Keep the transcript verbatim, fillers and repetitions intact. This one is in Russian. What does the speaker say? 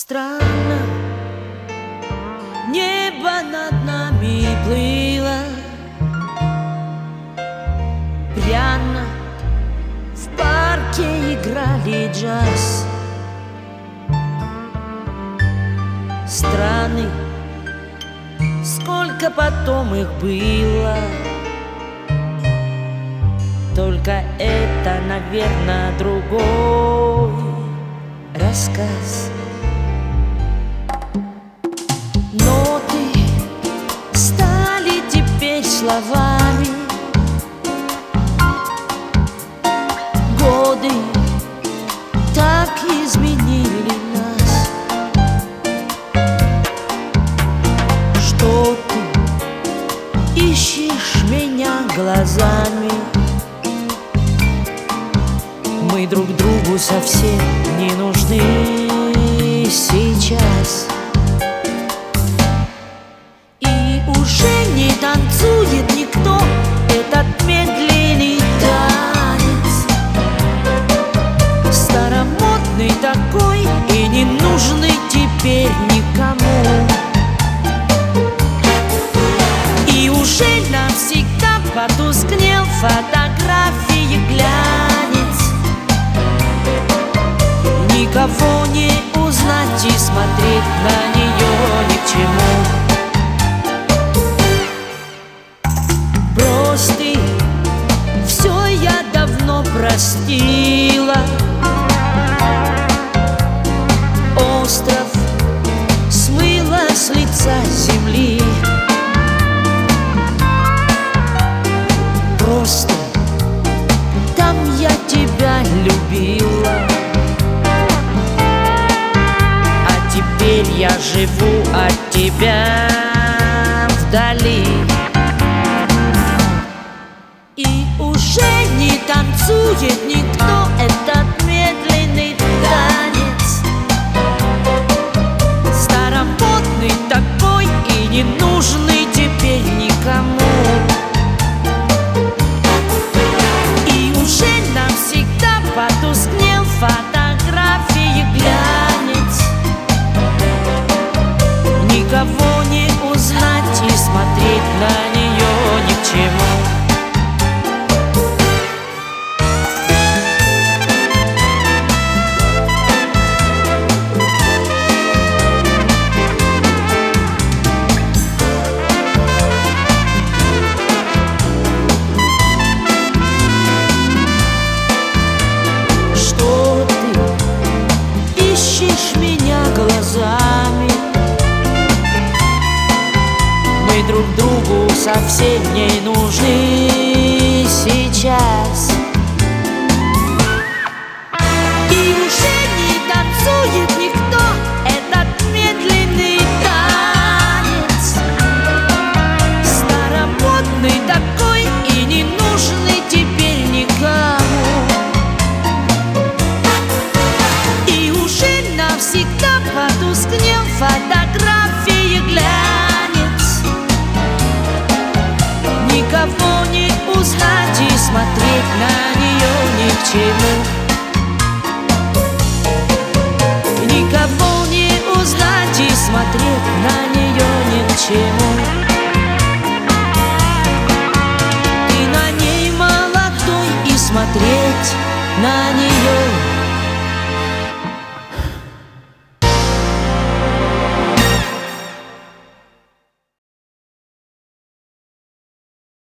Странно, небо над нами плыло, пряно в парке играли джаз. Страны, сколько потом их было, только это, наверное, другой рассказ. Ноты стали теперь словами, годы так изменили нас. Что ты ищешь меня глазами? Мы друг другу совсем не нужны сейчас. И уже не танцует никто этот медленный танец, старомодный такой и не нужный теперь никому. И уже навсегда потускнел фотографии глянец, никого не узнать и смотреть на нее ни к чему. Брось ты, все я давно простила. Остров смыло с лица земли. Просто там я тебя любила, а теперь я живу от тебя вдали. И уже не танцует никто этот медленный танец, старомодный такой и не нужный теперь никому. И уже навсегда потускнел фотографии глянец, никого не узнать и смотреть на нее ни к чему. Мы друг другу совсем не нужны сейчас. И уже не танцует никто этот медленный танец, старомодный такой и не нужный теперь никому. И уже навсегда потускнел фотографии глянец, никого не узнать и смотреть на нее ни к чему. Никого не узнать и смотреть на нее ни к чему. Ты на ней молодой и смотреть на нее